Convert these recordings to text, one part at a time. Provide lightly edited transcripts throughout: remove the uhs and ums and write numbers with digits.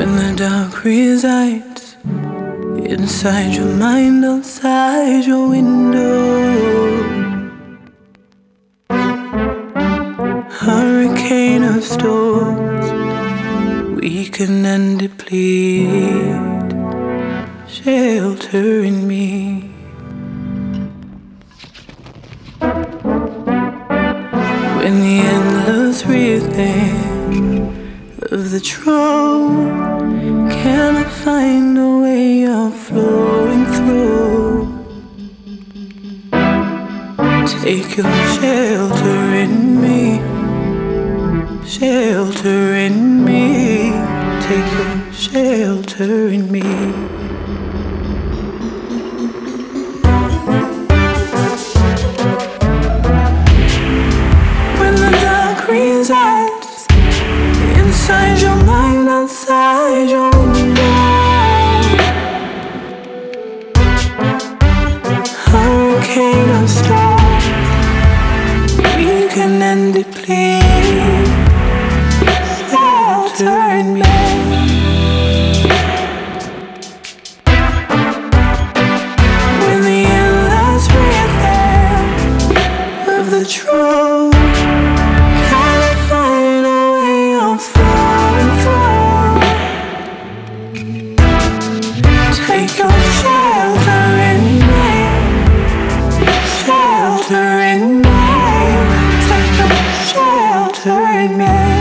When the dark resides inside your mind, outside your window, hurricane of storms, weaken and deplete, shelter in me. When the endless rhythm of the throne cannot find a way of flowing through, take your shelter in me, shelter in me, take your shelter in me. Resides inside your mind, outside your window, hurricane of storms, weaken and deplete, shelter in me. When the endless rhythm of the truth take your shelter in me, shelter in me, take your shelter in me.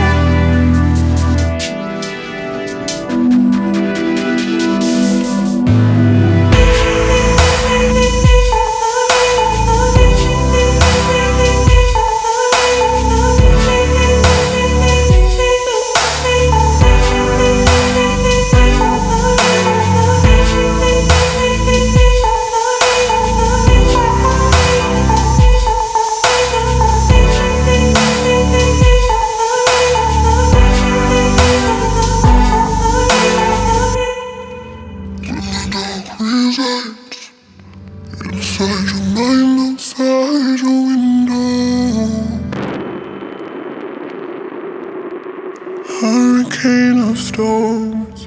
Inside your mind, outside your window, hurricane of storms,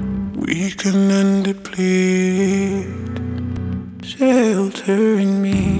weaken and deplete, shelter in me.